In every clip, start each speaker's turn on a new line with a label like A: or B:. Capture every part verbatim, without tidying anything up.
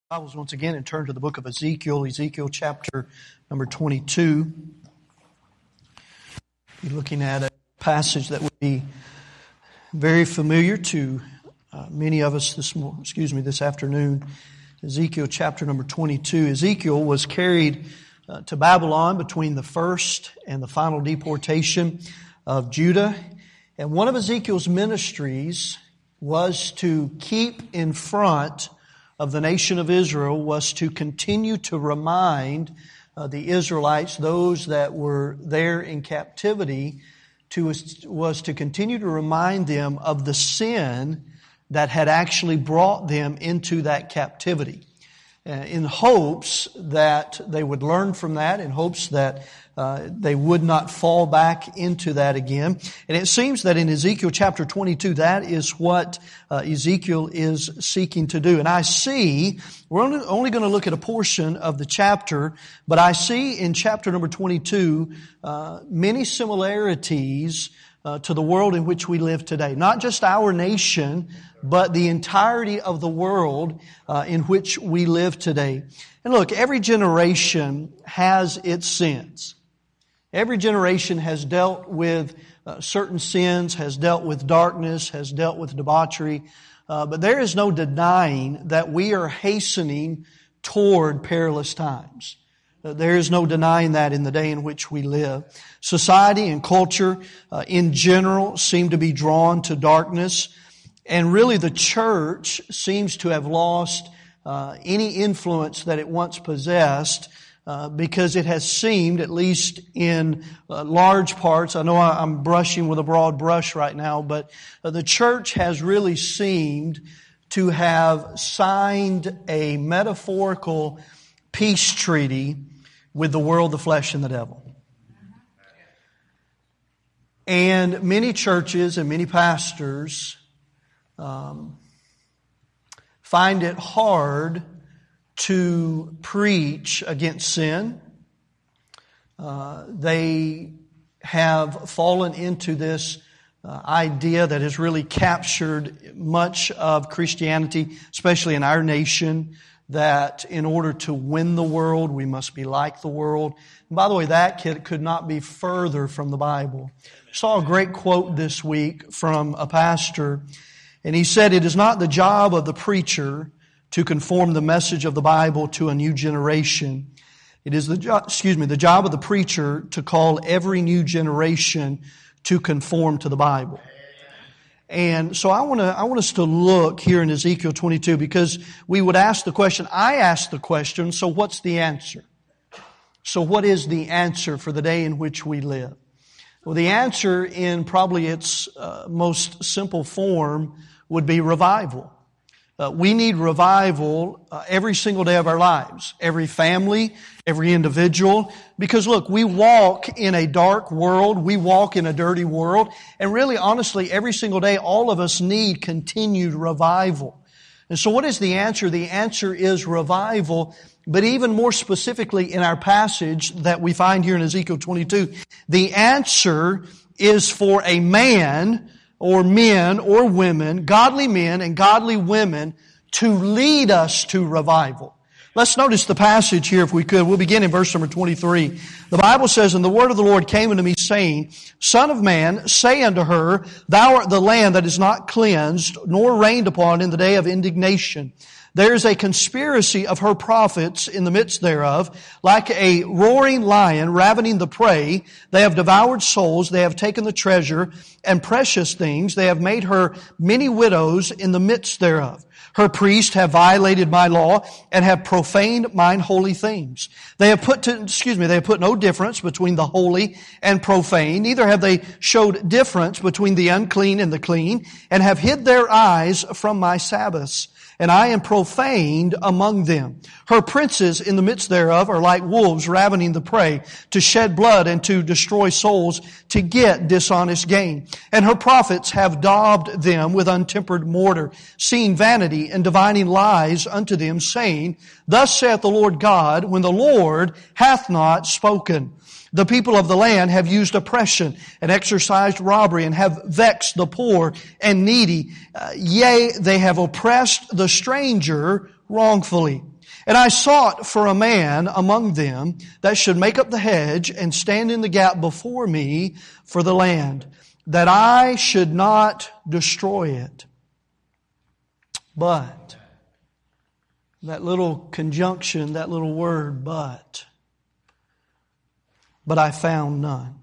A: Bibles once again and turn to the book of Ezekiel, Ezekiel chapter number twenty-two. We're looking at a passage that would be very familiar to uh, many of us this morning, excuse me, this afternoon. Ezekiel chapter number twenty-two. Ezekiel was carried uh, to Babylon between the first and the final deportation of Judah. And one of Ezekiel's ministries was to keep in front of the nation of Israel, was to continue to remind uh, the Israelites, those that were there in captivity, to was to continue to remind them of the sin that had actually brought them into that captivity, uh, in hopes that they would learn from that, in hopes that uh, they would not fall back into that again. And it seems that in Ezekiel chapter twenty-two, that is what uh, Ezekiel is seeking to do. And I see, we're only, only going to look at a portion of the chapter, but I see in chapter number twenty-two uh, many similarities uh, to the world in which we live today. Not just our nation, but the entirety of the world uh, in which we live today. And look, every generation has its sins. Every generation has dealt with uh, certain sins, has dealt with darkness, has dealt with debauchery. Uh, but there is no denying that we are hastening toward perilous times. Uh, there is no denying that in the day in which we live. Society and culture uh, in general seem to be drawn to darkness. And really the church seems to have lost uh, any influence that it once possessed, uh, because it has seemed, at least in uh, large parts, I know I, I'm brushing with a broad brush right now, but uh, the church has really seemed to have signed a metaphorical peace treaty with the world, the flesh, and the devil. And many churches and many pastors Um, find it hard to preach against sin. Uh, they have fallen into this uh, idea that has really captured much of Christianity, especially in our nation, that in order to win the world, we must be like the world. And by the way, that could, could not be further from the Bible. I saw a great quote this week from a pastor. And he said, "It is not the job of the preacher to conform the message of the Bible to a new generation. It is the jo- excuse me, the job of the preacher to call every new generation to conform to the Bible." And so I want to I want us to look here in Ezekiel twenty-two, because we would ask the question, I asked the question, so what's the answer? So what is the answer for the day in which we live? Well, the answer in probably its uh, most simple form would be revival. Uh, we need revival uh, every single day of our lives, every family, every individual. Because look, we walk in a dark world, we walk in a dirty world, and really, honestly, every single day, all of us need continued revival. And so what is the answer? The answer is revival. But even more specifically in our passage that we find here in Ezekiel twenty-two, the answer is for a man or men or women, godly men and godly women, to lead us to revival. Let's notice the passage here if we could. We'll begin in verse number twenty-three. The Bible says, "And the word of the Lord came unto me, saying, Son of man, say unto her, Thou art the land that is not cleansed, nor rained upon in the day of indignation. There is a conspiracy of her prophets in the midst thereof, like a roaring lion ravening the prey. They have devoured souls, they have taken the treasure and precious things. They have made her many widows in the midst thereof. Her priests have violated my law and have profaned mine holy things. They have put to, excuse me, they have put no difference between the holy and profane. Neither have they showed difference between the unclean and the clean, and have hid their eyes from my Sabbaths. And I am profaned among them. Her princes in the midst thereof are like wolves ravening the prey, to shed blood and to destroy souls, to get dishonest gain. And her prophets have daubed them with untempered mortar, seeing vanity and divining lies unto them, saying, Thus saith the Lord God, when the Lord hath not spoken. The people of the land have used oppression and exercised robbery and have vexed the poor and needy. Uh, yea, they have oppressed the stranger wrongfully. And I sought for a man among them that should make up the hedge and stand in the gap before me for the land, that I should not destroy it. But, that little conjunction, that little word, but, but I found none.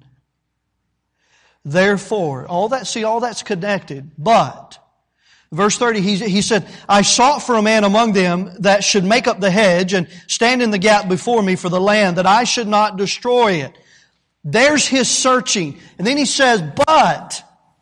A: Therefore, all that, see, all that's connected, but, verse thirty, he, he said, I sought for a man among them that should make up the hedge and stand in the gap before me for the land, that I should not destroy it. There's his searching. And then he says, but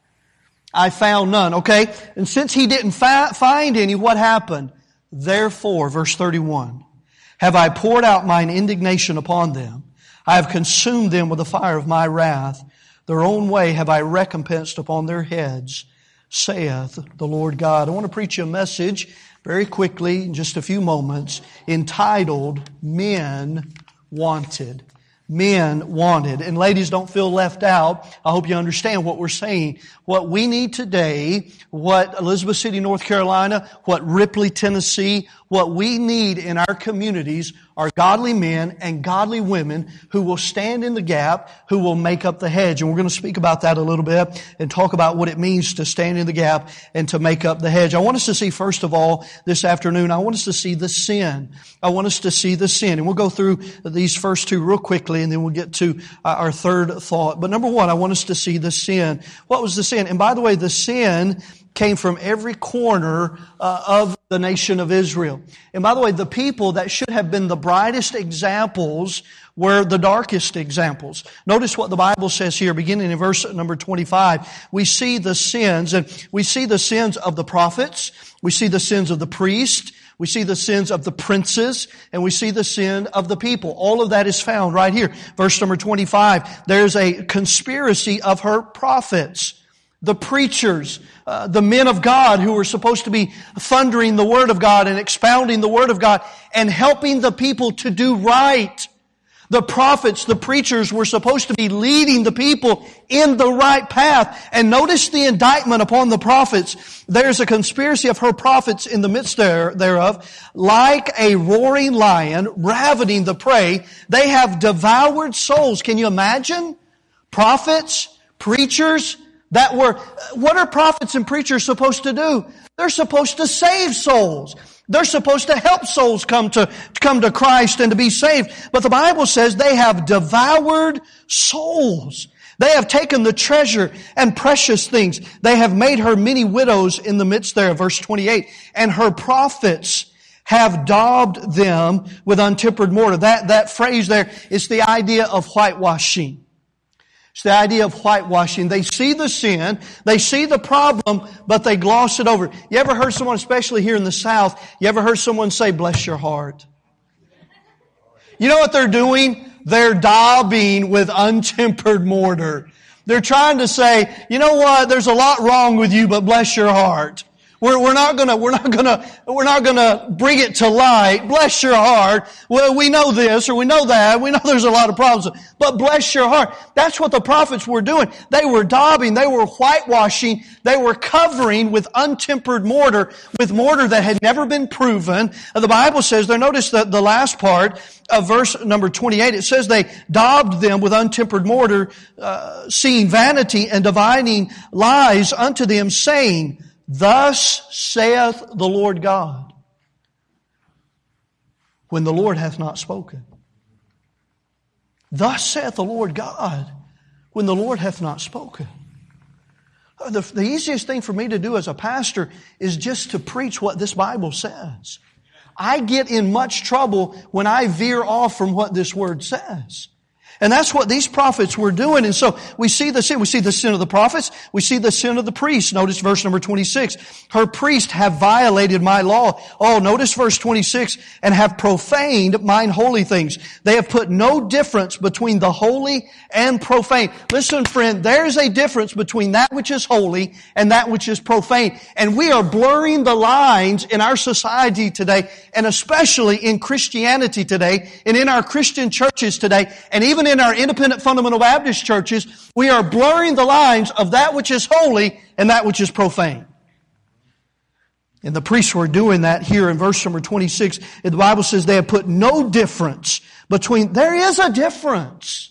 A: I found none. Okay? And since he didn't fi- find any, what happened? Therefore, verse thirty-one, have I poured out mine indignation upon them. I have consumed them with the fire of my wrath. Their own way have I recompensed upon their heads, saith the Lord God. I want to preach you a message very quickly in just a few moments entitled, Men Wanted. Men wanted. And ladies, don't feel left out. I hope you understand what we're saying. What we need today, what Elizabeth City, North Carolina, what Ripley, Tennessee, what we need in our communities are godly men and godly women who will stand in the gap, who will make up the hedge. And we're going to speak about that a little bit and talk about what it means to stand in the gap and to make up the hedge. I want us to see, first of all, this afternoon, I want us to see the sin. I want us to see the sin. And we'll go through these first two real quickly, and then we'll get to our third thought. But number one, I want us to see the sin. What was the sin? And by the way, the sin came from every corner uh, of the nation of Israel. And by the way, the people that should have been the brightest examples were the darkest examples. Notice what the Bible says here, beginning in verse number twenty-five. We see the sins, and we see the sins of the prophets. We see the sins of the priests. We see the sins of the princes, and we see the sin of the people. All of that is found right here. Verse number twenty-five. There's a conspiracy of her prophets. The preachers, uh, the men of God who were supposed to be thundering the Word of God and expounding the Word of God and helping the people to do right. The prophets, the preachers were supposed to be leading the people in the right path. And notice the indictment upon the prophets. There's a conspiracy of her prophets in the midst there, thereof. Like a roaring lion ravening the prey, they have devoured souls. Can you imagine? Prophets, preachers, that were, what are prophets and preachers supposed to do? They're supposed to save souls. They're supposed to help souls come to, come to Christ and to be saved. But the Bible says they have devoured souls. They have taken the treasure and precious things. They have made her many widows in the midst there, verse twenty-eight. And her prophets have daubed them with untempered mortar. That, that phrase there is the idea of whitewashing. It's the idea of whitewashing. They see the sin, they see the problem, but they gloss it over. You ever heard someone, especially here in the South, you ever heard someone say, bless your heart? You know what they're doing? They're daubing with untempered mortar. They're trying to say, you know what, there's a lot wrong with you, but bless your heart. We're, we're not gonna, we're not gonna, we're not gonna bring it to light. Bless your heart. Well, we know this or we know that. We know there's a lot of problems, but bless your heart. That's what the prophets were doing. They were daubing, they were whitewashing, they were covering with untempered mortar, with mortar that had never been proven. The Bible says there, notice the, the last part of verse number twenty-eight, it says they daubed them with untempered mortar, uh, seeing vanity and divining lies unto them, saying, thus saith the Lord God, when the Lord hath not spoken. Thus saith the Lord God, when the Lord hath not spoken. The, the easiest thing for me to do as a pastor is just to preach what this Bible says. I get in much trouble when I veer off from what this Word says. And that's what these prophets were doing. And so we see the sin. We see the sin of the prophets. We see the sin of the priests. Notice verse number twenty-six. Her priests have violated my law. Oh, notice verse twenty-six. And have profaned mine holy things. They have put no difference between the holy and profane. Listen, friend, there's a difference between that which is holy and that which is profane. And we are blurring the lines in our society today, and especially in Christianity today, and in our Christian churches today, and even in our independent fundamental Baptist churches, we are blurring the lines of that which is holy and that which is profane. And the priests were doing that here in verse number twenty-six. The Bible says they have put no difference between, there is a difference.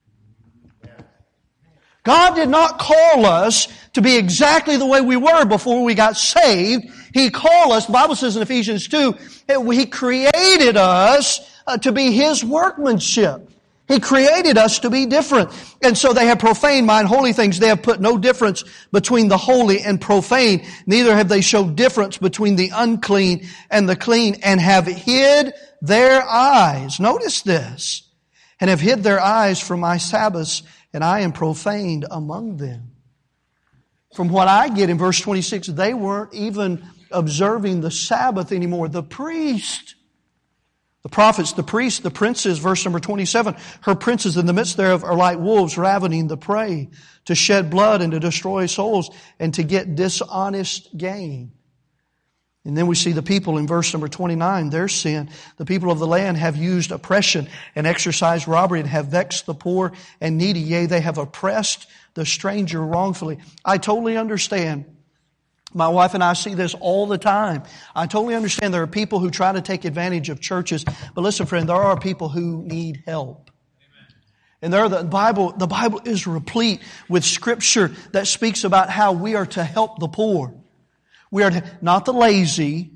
A: God did not call us to be exactly the way we were before we got saved. He called us, the Bible says in Ephesians two, He created us to be His workmanship. He created us to be different. And so they have profaned my holy things. They have put no difference between the holy and profane. Neither have they showed difference between the unclean and the clean, and have hid their eyes. Notice this. And have hid their eyes from my Sabbaths, and I am profaned among them. From what I get in verse twenty-six, they weren't even observing the Sabbath anymore. The priest, the prophets, the priests, the princes, verse number twenty-seven, her princes in the midst thereof are like wolves ravening the prey, to shed blood and to destroy souls and to get dishonest gain. And then we see the people in verse number twenty-nine, their sin. The people of the land have used oppression and exercised robbery and have vexed the poor and needy. Yea, they have oppressed the stranger wrongfully. I totally understand. My wife and I see this all the time. I totally understand there are people who try to take advantage of churches. But listen, friend, there are people who need help. And there are the Bible, the Bible is replete with Scripture that speaks about how we are to help the poor. We are to, not the lazy,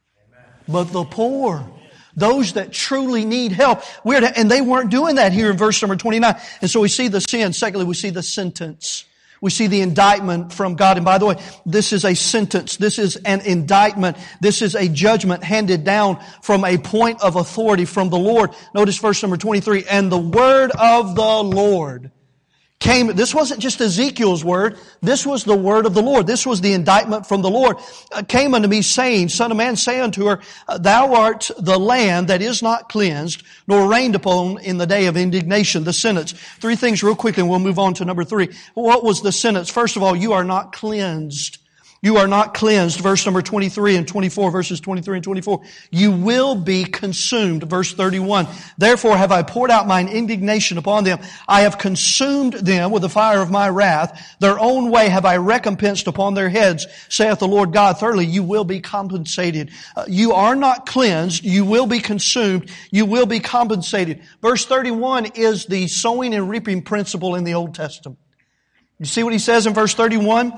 A: but the poor. Those that truly need help. We are to, and they weren't doing that here in verse number twenty-nine. And so we see the sin. Secondly, we see the sentence. We see the indictment from God. And by the way, this is a sentence. This is an indictment. This is a judgment handed down from a point of authority from the Lord. Notice verse number twenty-three. And the word of the Lord came. This wasn't just Ezekiel's word. This was the word of the Lord. This was the indictment from the Lord. Uh, came unto me saying, Son of man, say unto her, Thou art the land that is not cleansed, nor rained upon in the day of indignation. The sentence. Three things real quickly and we'll move on to number three. What was the sentence? First of all, you are not cleansed. You are not cleansed. Verse number twenty-three and twenty-four, verses twenty-three and twenty-four. You will be consumed. Verse thirty-one. Therefore have I poured out mine indignation upon them. I have consumed them with the fire of my wrath. Their own way have I recompensed upon their heads, saith the Lord God. Thirdly, you will be compensated. Uh, you are not cleansed. You will be consumed. You will be compensated. Verse thirty-one is the sowing and reaping principle in the Old Testament. You see what he says in verse thirty-one?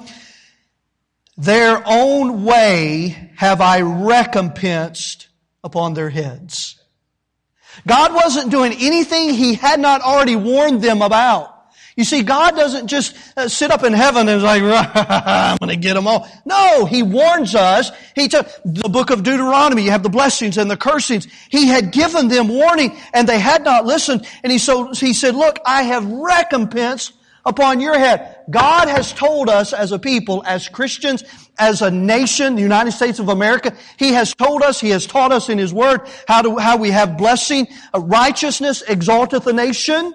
A: Their own way have I recompensed upon their heads. God wasn't doing anything He had not already warned them about. You see, God doesn't just uh, sit up in heaven and is like, I'm going to get them all. No, He warns us. He took the book of Deuteronomy. You have the blessings and the cursings. He had given them warning and they had not listened. And He so He said, look, I have recompensed upon your head. God has told us as a people, as Christians, as a nation, the United States of America, He has told us, He has taught us in His Word how to, how we have blessing. Righteousness exalteth a nation,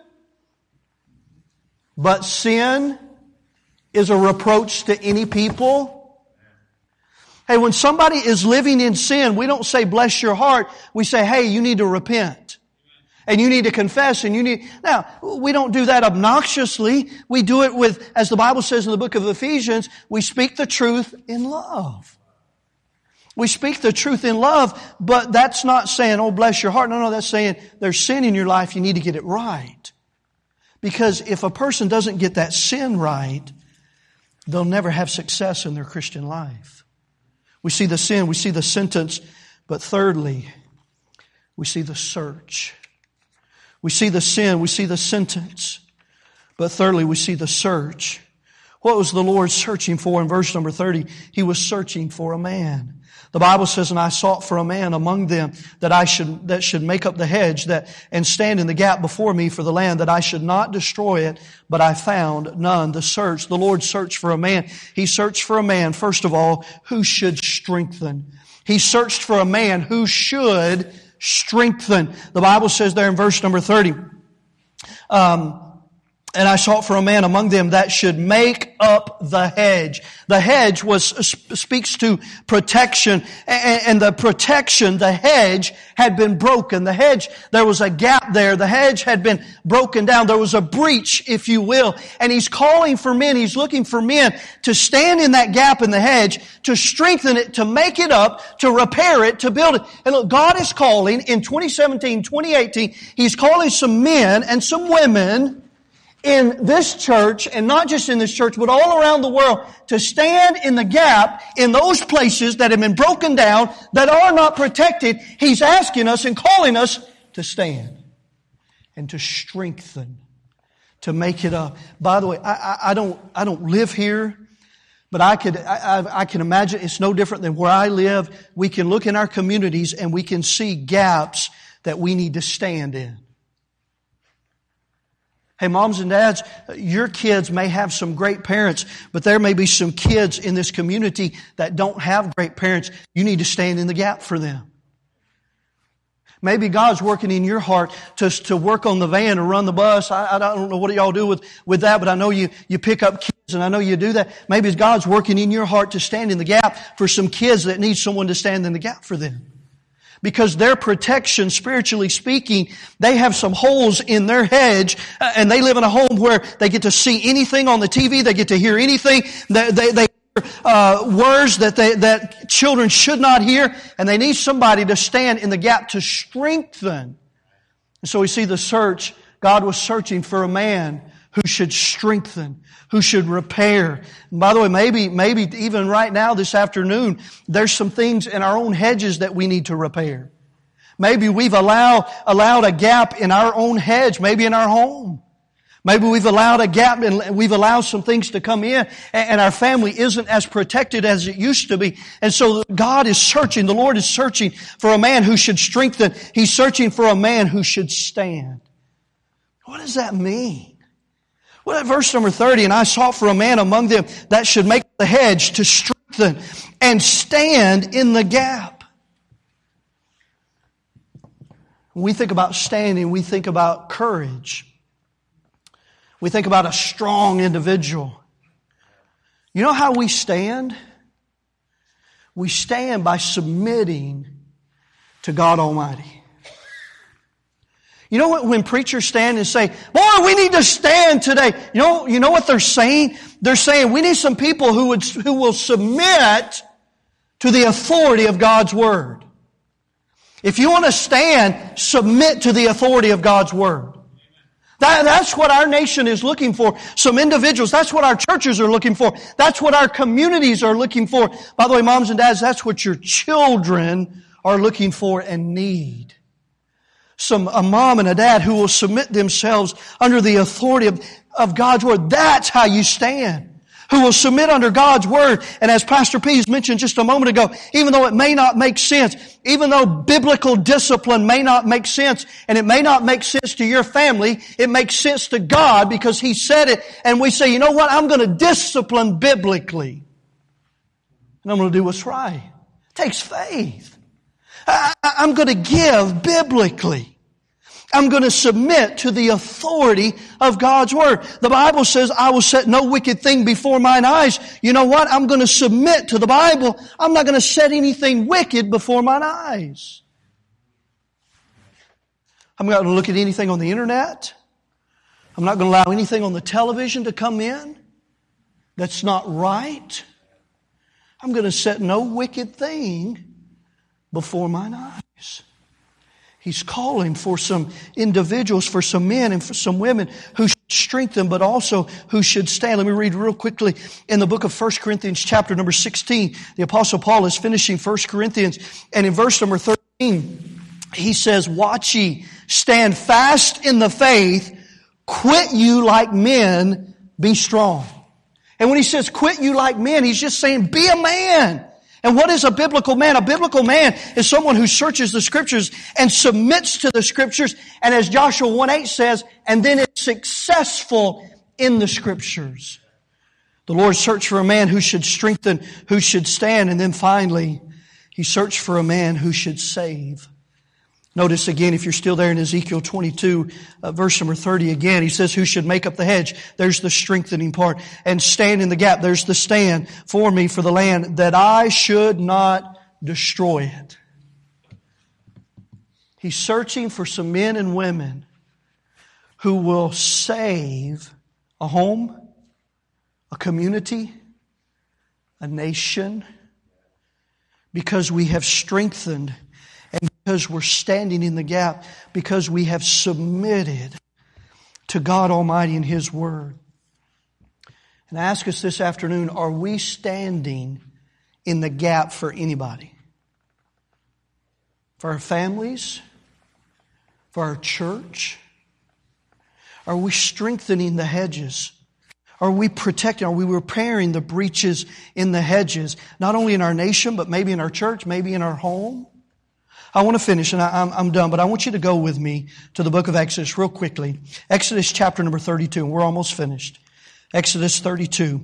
A: but sin is a reproach to any people. Hey, when somebody is living in sin, we don't say bless your heart. We say, hey, you need to repent. And you need to confess and you need, now, we don't do that obnoxiously. We do it with, as the Bible says in the book of Ephesians, we speak the truth in love. We speak the truth in love, but that's not saying, oh, bless your heart. No, no, that's saying there's sin in your life. You need to get it right. Because if a person doesn't get that sin right, they'll never have success in their Christian life. We see the sin, we see the sentence, but thirdly, we see the search. We see the sin, we see the sentence, but thirdly, we see the search. What was the Lord searching for in verse number thirty? He was searching for a man. The Bible says, and I sought for a man among them that I should, that should make up the hedge that, and stand in the gap before me for the land, that I should not destroy it, but I found none. The search, the Lord searched for a man. He searched for a man, first of all, who should strengthen. He searched for a man who should strengthen. The Bible says there in verse number thirty, um, And I sought for a man among them that should make up the hedge. The hedge was speaks to protection, and the protection, the hedge, had been broken. The hedge, there was a gap there. The hedge had been broken down. There was a breach, if you will. And He's calling for men. He's looking for men to stand in that gap in the hedge, to strengthen it, to make it up, to repair it, to build it. And look, God is calling in twenty seventeen, twenty eighteen, He's calling some men and some women in this church, and not just in this church, but all around the world, to stand in the gap in those places that have been broken down, that are not protected. He's asking us and calling us to stand and to strengthen, to make it up. By the way, I, I, I don't, I don't live here, but I could, I, I, I can imagine it's no different than where I live. We can look in our communities and we can see gaps that we need to stand in. Hey, moms and dads, your kids may have some great parents, but there may be some kids in this community that don't have great parents. You need to stand in the gap for them. Maybe God's working in your heart to, to work on the van or run the bus. I, I don't know what y'all do with, with that, but I know you, you pick up kids and I know you do that. Maybe God's working in your heart to stand in the gap for some kids that need someone to stand in the gap for them. Because their protection, spiritually speaking, they have some holes in their hedge, uh, and they live in a home where they get to see anything on the T V, they get to hear anything, they, they, they hear uh, words that they, that children should not hear, and they need somebody to stand in the gap to strengthen. And so we see the search. God was searching for a man who should strengthen, who should repair. And by the way, maybe, maybe even right now this afternoon, there's some things in our own hedges that we need to repair. Maybe we've allowed, allowed a gap in our own hedge, maybe in our home. Maybe we've allowed a gap and we've allowed some things to come in and our family isn't as protected as it used to be. And so God is searching, the Lord is searching for a man who should strengthen. He's searching for a man who should stand. What does that mean? Well, at verse number thirty, and I sought for a man among them that should make the hedge to strengthen and stand in the gap. When we think about standing, we think about courage. We think about a strong individual. You know how we stand? We stand by submitting to God Almighty. You know what, when preachers stand and say, boy, we need to stand today. You know, you know what they're saying? They're saying we need some people who would, who will submit to the authority of God's Word. If you want to stand, submit to the authority of God's Word. That, that's what our nation is looking for. Some individuals, that's what our churches are looking for. That's what our communities are looking for. By the way, moms and dads, that's what your children are looking for and need. Some, a mom and a dad who will submit themselves under the authority of, of God's Word. That's how you stand. Who will submit under God's Word. And as Pastor Pease mentioned just a moment ago, even though it may not make sense, even though biblical discipline may not make sense, and it may not make sense to your family, it makes sense to God because He said it, and we say, you know what, I'm going to discipline biblically. And I'm going to do what's right. It takes faith. I, I'm going to give biblically. I'm going to submit to the authority of God's Word. The Bible says, I will set no wicked thing before mine eyes. You know what? I'm going to submit to the Bible. I'm not going to set anything wicked before mine eyes. I'm not going to look at anything on the internet. I'm not going to allow anything on the television to come in that's not right. I'm going to set no wicked thing before mine eyes. He's calling for some individuals, for some men and for some women who should strengthen, but also who should stand. Let me read real quickly in the book of First Corinthians chapter number sixteen. The Apostle Paul is finishing First Corinthians, and in verse number thirteen, he says, watch ye, stand fast in the faith, quit you like men, be strong. And when he says quit you like men, he's just saying be a man. And what is a biblical man? A biblical man is someone who searches the Scriptures and submits to the Scriptures. And as Joshua one eight says, and then is successful in the Scriptures. The Lord searched for a man who should strengthen, who should stand. And then finally, He searched for a man who should save. Notice again, if you're still there in Ezekiel twenty-two, uh, verse number thirty again, he says, who should make up the hedge? There's the strengthening part. And stand in the gap. There's the stand for me for the land, that I should not destroy it. He's searching for some men and women who will save a home, a community, a nation, because we have strengthened and because we're standing in the gap, because we have submitted to God Almighty and His Word. And I ask us this afternoon, are we standing in the gap for anybody? For our families? For our church? Are we strengthening the hedges? Are we protecting? Are we repairing the breaches in the hedges? Not only in our nation, but maybe in our church, maybe in our home. I want to finish, and I, I'm, I'm done, but I want you to go with me to the book of Exodus real quickly. Exodus chapter number thirty-two, and we're almost finished. Exodus thirty-two.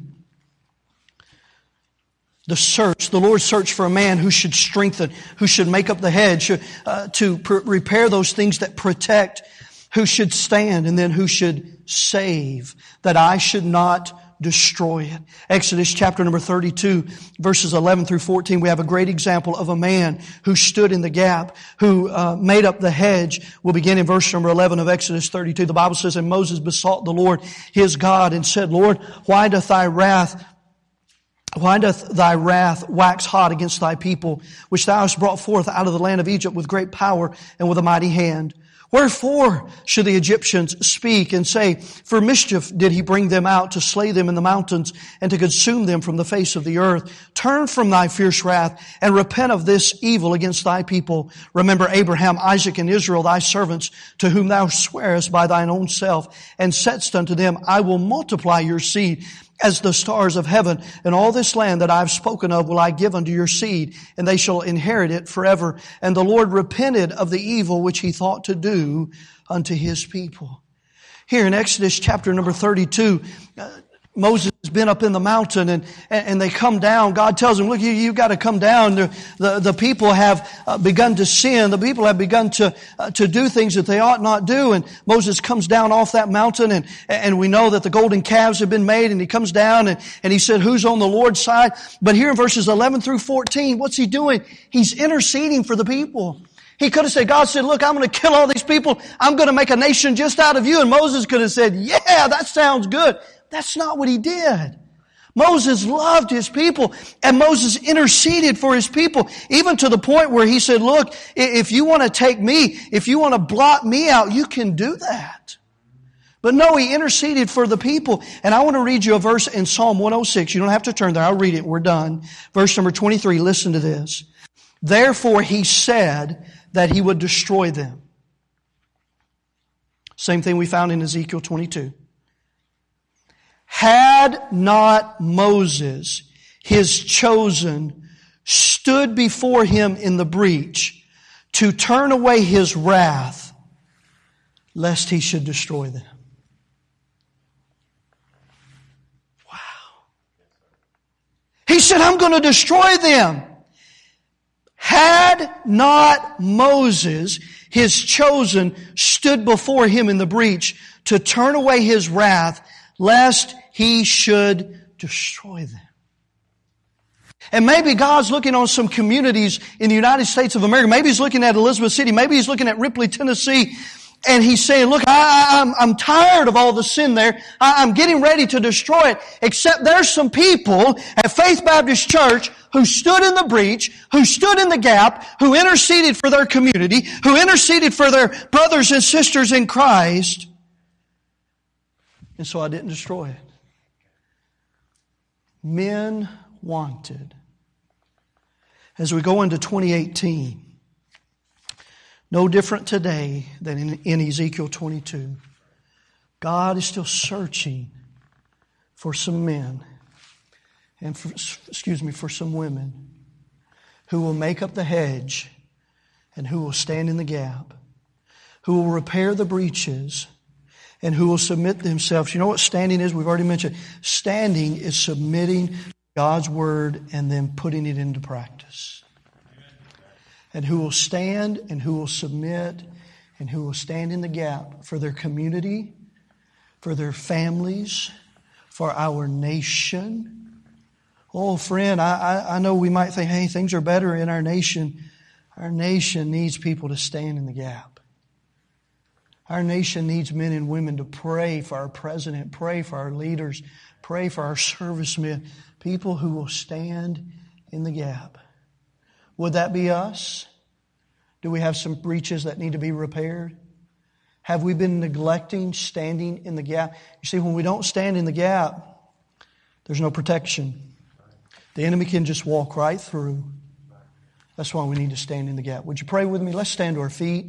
A: The search, the Lord searched for a man who should strengthen, who should make up the hedge, uh, to pr- repair those things that protect, who should stand, and then who should save, that I should not destroy it. Exodus chapter number thirty-two, verses eleven through fourteen, we have a great example of a man who stood in the gap, who uh, made up the hedge. We'll begin in verse number eleven of Exodus thirty-two. The Bible says, and Moses besought the Lord his God and said, Lord, why doth thy wrath Why doth thy wrath wax hot against thy people, which thou hast brought forth out of the land of Egypt with great power and with a mighty hand? Wherefore should the Egyptians speak and say, for mischief did he bring them out to slay them in the mountains and to consume them from the face of the earth? Turn from thy fierce wrath and repent of this evil against thy people. Remember Abraham, Isaac, and Israel, thy servants, to whom thou swearest by thine own self, and saidst unto them, I will multiply your seed as the stars of heaven, and all this land that I have spoken of will I give unto your seed, and they shall inherit it forever. And the Lord repented of the evil which he thought to do unto his people. Here in Exodus chapter number thirty-two, uh, Moses has been up in the mountain and, and they come down. God tells him, look, you, you've got to come down. The, the, the people have uh, begun to sin. The people have begun to, uh, to do things that they ought not do. And Moses comes down off that mountain and, and we know that the golden calves have been made, and he comes down and, and he said, who's on the Lord's side? But here in verses eleven through fourteen, what's he doing? He's interceding for the people. He could have said, God said, look, I'm going to kill all these people. I'm going to make a nation just out of you. And Moses could have said, yeah, that sounds good. That's not what he did. Moses loved his people, and Moses interceded for his people, even to the point where he said, look, if you want to take me, if you want to blot me out, you can do that. But no, he interceded for the people. And I want to read you a verse in Psalm one oh six. You don't have to turn there. I'll read it. We're done. Verse number twenty-three. Listen to this. Therefore he said that he would destroy them. Same thing we found in Ezekiel twenty-two. Had not Moses, his chosen, stood before him in the breach to turn away his wrath, lest he should destroy them. Wow. He said, I'm going to destroy them. Had not Moses, his chosen, stood before him in the breach to turn away his wrath, lest he should destroy them. And maybe God's looking on some communities in the United States of America. Maybe He's looking at Elizabeth City. Maybe He's looking at Ripley, Tennessee. And He's saying, look, I, I'm, I'm tired of all the sin there. I, I'm getting ready to destroy it. Except there's some people at Faith Baptist Church who stood in the breach, who stood in the gap, who interceded for their community, who interceded for their brothers and sisters in Christ. And so I didn't destroy it. Men wanted. As we go into twenty eighteen, no different today than in, in Ezekiel twenty-two. God is still searching for some men and for, excuse me, for some women who will make up the hedge and who will stand in the gap, who will repair the breaches, and who will submit themselves. You know what standing is? We've already mentioned. Standing is submitting God's Word and then putting it into practice. and who will stand and who will submit and who will stand in the gap for their community, for their families, for our nation. Oh, friend, I, I, I know we might think, hey, things are better in our nation. Our nation needs people to stand in the gap. Our nation needs men and women to pray for our president, pray for our leaders, pray for our servicemen, people who will stand in the gap. Would that be us? Do we have some breaches that need to be repaired? Have we been neglecting standing in the gap? You see, when we don't stand in the gap, there's no protection. The enemy can just walk right through. That's why we need to stand in the gap. Would you pray with me? Let's stand to our feet.